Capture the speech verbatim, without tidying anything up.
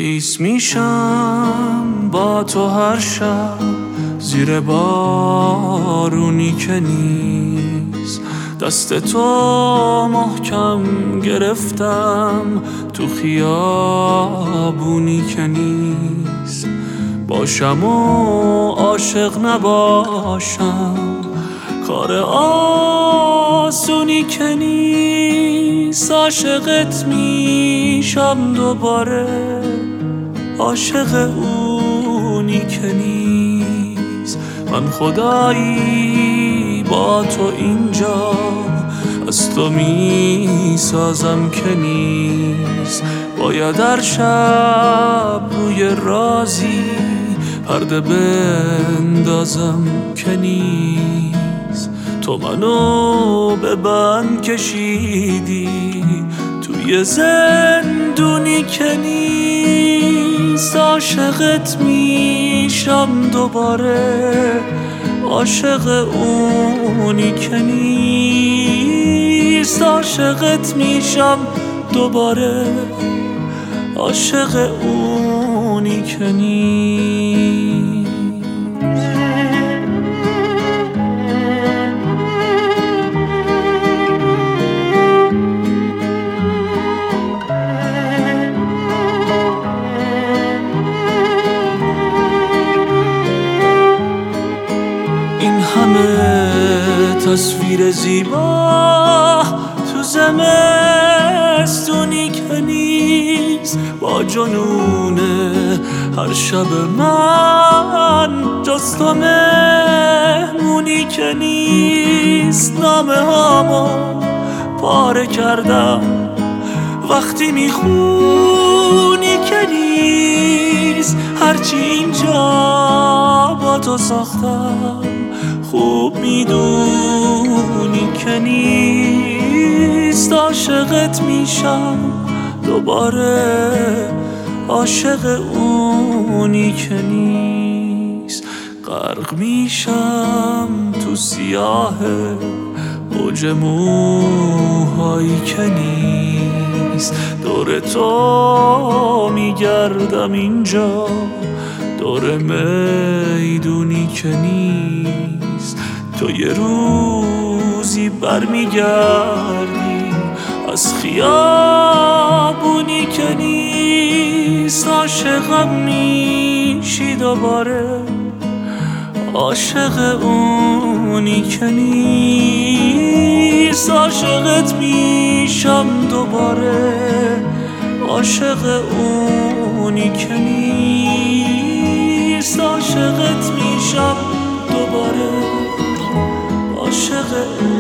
خیس میشم با تو هر شب زیر بارونی که نیست، دست تو محکم گرفتم تو خیابونی که نیست. باشم و عاشق نباشم کار آسونی که نیست. عاشقت میشم دوباره، عاشق اونی که نیست. من خدایی با تو اینجا از تو میسازم که نیست. باید هر شب روی رازی پرده بندازم که نیست. تو منو به بند کشیدی توی زندونی که نیست. عاشقت میشم دوباره، عاشق اونی که نیست. عاشقت میشم دوباره، عاشق اونی که نیست. این همه تصویر زیبا تو زمستونی که نیست. با جنون هر شب من جز تو مهمونی که نیست. نامه هامو پاره کردم وقتی میخونی که نیست. هرچی اینجا با تو ساختم خوب میدونی که نیست. عاشقت میشم دوباره، عاشق اونی که نیست. غرق میشم تو سیاه موج موهایی که نیست. دور تو میگردم اینجا، دور میدونی که نیست. تو یه روزی برمیگردی از خیابونی که نیست. عاشقم میشی دوباره، عاشق اونی که نیست. عاشقت میشم دوباره، عاشق اونی که نیست. عاشقت میشم دوباره، عاشق